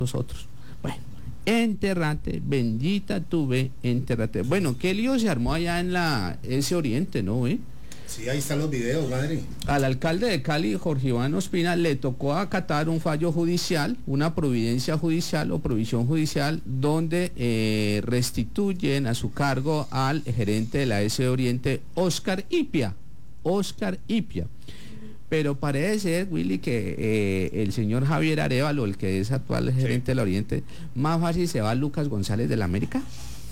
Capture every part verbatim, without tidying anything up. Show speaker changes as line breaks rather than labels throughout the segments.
nosotros. Bueno, enterrate, bendita tu ve, enterrate. Bueno, qué lío se armó allá en la ese Oriente, ¿no, eh?
Sí, ahí están los videos, madre.
Al alcalde de Cali, Jorge Iván Ospina, le tocó acatar un fallo judicial, una providencia judicial o provisión judicial, donde eh, restituyen a su cargo al gerente de la ese Oriente, Oscar Ipia. Oscar Ipia. Pero parece ser, Willy, que eh, el señor Javier Arévalo, el que es actual gerente sí. del Oriente, más fácil se va a Lucas González de la América.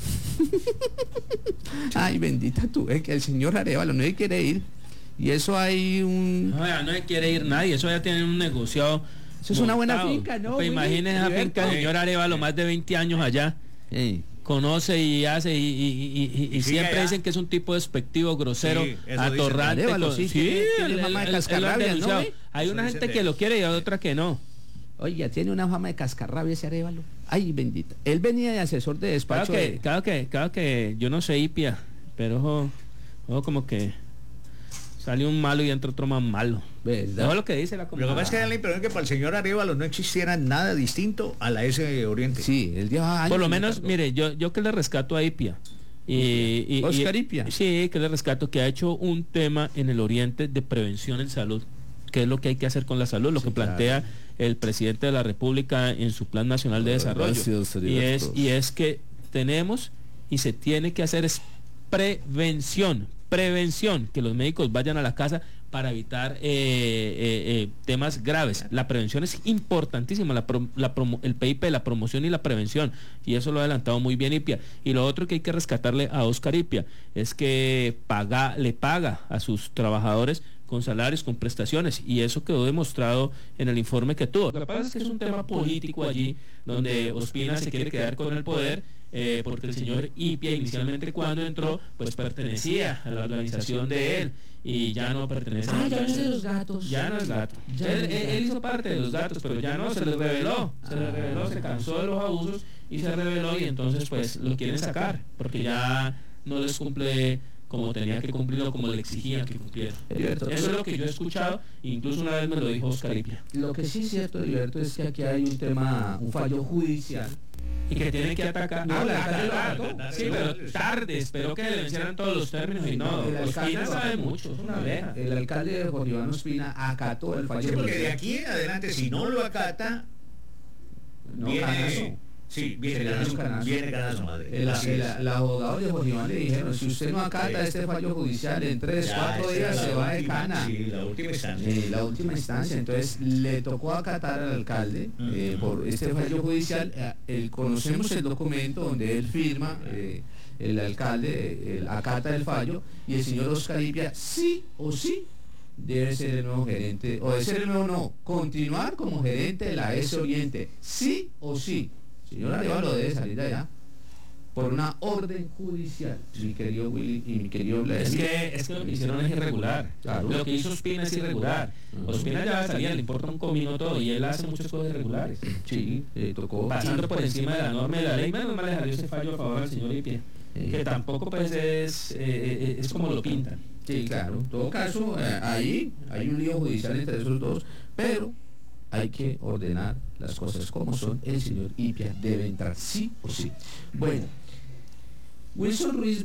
Ay, bendita tú, es que el señor Arévalo no se quiere ir. Y eso hay un...
No, ya no se quiere ir nadie, eso ya tiene un negociado.
Eso es montado. Una buena finca, ¿no?
Pues imagínese esa finca del señor Arévalo, más de veinte años allá. Sí. Conoce y hace y, y, y, y sí, siempre ya. Dicen que es un tipo despectivo, grosero, sí, atorrante.
Arévalo, sí, sí, tiene, tiene fama de cascarrabias, ¿no?
Hay
eso
una gente que lo quiere y hay otra que no.
Oye, tiene una fama de cascarrabia ese Arévalo. Ay, bendita. Él venía de asesor de despacho.
Claro que,
de...
claro que, claro que yo no sé Ipia, pero ojo, ojo como que sale un malo y entra otro más malo.
¿Verdad?
No es lo que dice la comunidad.
Lo que pasa es que da la impresión que para el señor Arévalo no existiera nada distinto a la ese Oriente.
Sí, el día
por lo menos, mire, yo, yo que le rescato a Ipia. Y, y,
Oscar
y,
Ipia.
Sí, que le rescato que ha hecho un tema en el Oriente de prevención en salud. ¿Qué es lo que hay que hacer con la salud? Lo sí, que plantea claro. el presidente de la República en su Plan Nacional de Desarrollo. Gracias, y, es, y es que tenemos y se tiene que hacer es prevención, prevención, que los médicos vayan a la casa para evitar eh, eh, eh, temas graves. La prevención es importantísima, la pro, la promo, el P I P, la promoción y la prevención, y eso lo ha adelantado muy bien Ipia. Y lo otro que hay que rescatarle a Oscar Ipia es que paga, le paga a sus trabajadores con salarios, con prestaciones, y eso quedó demostrado en el informe que tuvo. Lo que pasa es que es un tema político allí, donde Ospina se quiere quedar con el poder, eh, porque el señor Ipia inicialmente cuando entró, pues pertenecía a la organización de él, y ya no pertenece
ah,
a
ya no es de los gatos.
Ya no es gato.
Ya
él,
no es
él hizo parte de los gatos, pero ya no, se le reveló, se le reveló, se cansó de los abusos y se reveló, y entonces pues lo quieren sacar, porque ya no les cumple como tenía que cumplirlo, como le exigían que cumpliera. Heriberto, eso es lo que yo he escuchado, incluso una vez me lo dijo Oscar Ipia.
Lo que sí es cierto, Heriberto, es que aquí hay un tema, un fallo judicial,
y que tiene que atacar.
No,
no
la
atacar, sí, pero tarde, espero que le vencieran todos los términos y no.
El
Ospina sabe mucho, es una abeja.
El alcalde de Jorge Iván Ospina acató el fallo.
Sí, porque de aquí en adelante, si no lo acata,
no,
viene,
canazo.
Sí, viene canazo,
canazo.
viene canazo, madre.
El, el, el abogado de Jorge Iván le dijeron, si usted no acata este fallo judicial en tres, ya, cuatro días se va de cana.
Sí, la última instancia.
Eh, la última instancia, entonces le tocó acatar al alcalde uh-huh. eh, por este fallo judicial. Eh, el, conocemos el documento donde él firma, eh, el alcalde, el acata el fallo, y el señor Oscar Ipia sí o sí debe ser el nuevo gerente, o debe ser el nuevo no, continuar como gerente de la ese Oriente, sí o sí. Señor Arévalo debe salir de allá por una orden judicial, mi querido Willy y mi querido Blair.
Es que, es que lo que hicieron es irregular. Claro. Lo que hizo Ospina es irregular. Uh-huh. Ospina ya salía, le importa un comino todo, y él hace muchas cosas irregulares.
Sí, eh, tocó.
Pasando por encima de la norma de la ley, menos mal le salió ese fallo a favor del señor Ipia. Eh. Que tampoco pues es, eh, es como lo pintan.
Sí, claro. En todo caso, eh, ahí hay un lío judicial entre esos dos, pero hay que ordenar las cosas como son. El señor Ipia debe entrar sí o sí. Bueno, Wilson Ruiz